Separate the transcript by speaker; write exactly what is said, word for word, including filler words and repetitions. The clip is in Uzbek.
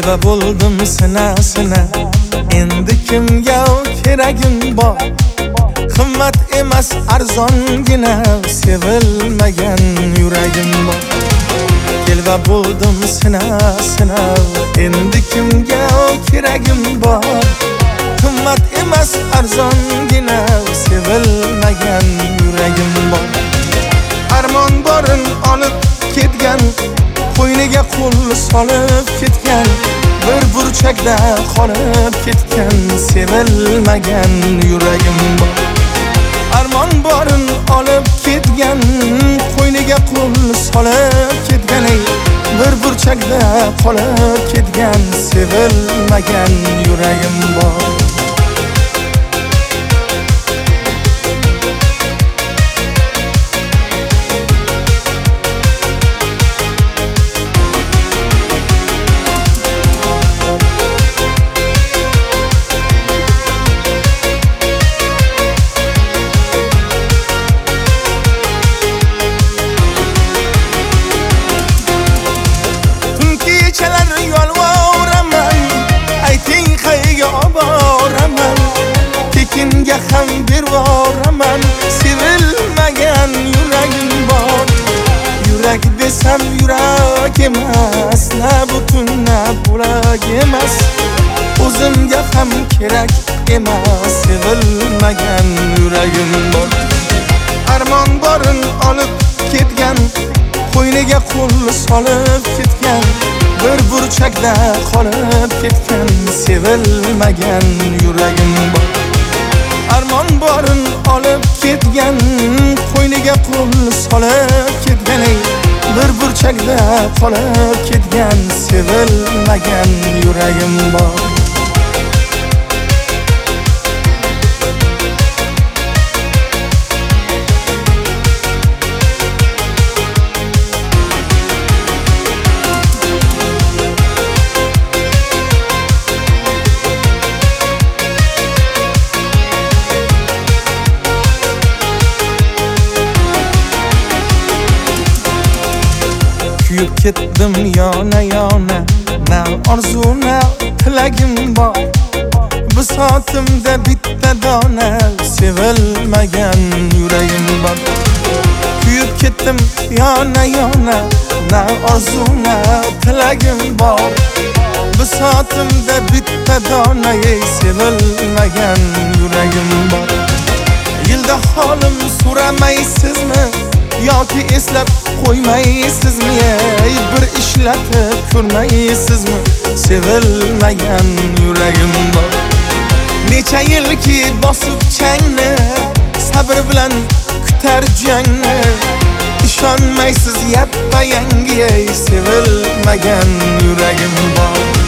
Speaker 1: Telba bo'ldim sina sina, endi kimga keragim bor? Qimmat emas arzongina, sevilmagan yuragim bor. Telba bo'ldim sina sina, endi kimga keragim bor? Qimmat emas arzongina, sevilmagan yuragim bor. Armon borin olib ketgan, qo'yniga qo'l solib ketgan, bir burchakda qolib ketgan, sevilmagan yuragim bor. Armon borin olib ketgan, qo'yniga qo'l solib ketgan, bir burchakda qolib ketgan, sevilmagan yuragim bor. Tekinga ham bervoraman, sevilmagan yuragim bor. Yurak desam yurak emas, na butun na bo'lak emas. O'zimga ham kerak emas, sevilmagan yuragim bor. Armon borin olib ketgan, qo'yniga qo'l solib ketgan, bir burchakda qolib ketgan, sevilmagan yuragim bor. Armon borin olib ketgan, qo'yniga qo'l solib ketgan, bir burchakda qolib ketgan, sevilmagan yuragim bor. Kuyib ketdim yona yona, na orzu na tilagim bor. Bisotimda bitta dona, sevilmagan yuragim bor. Kuyib ketdim yona yona, na orzu na tilagim bor. Bisotimda bitta dona, sevilmagan yuragim bor. Yilda holim so'ramaysizmi, yoki eslab qo'ymaysizmi? Bir ishlatib ko'rmaysizmi? Sevilmagan yuragim bor. Necha yilki bosib changni, sabr bilan kutar jangni. Ishonmaysiz yappa yangi, sevilmagan yuragim bor.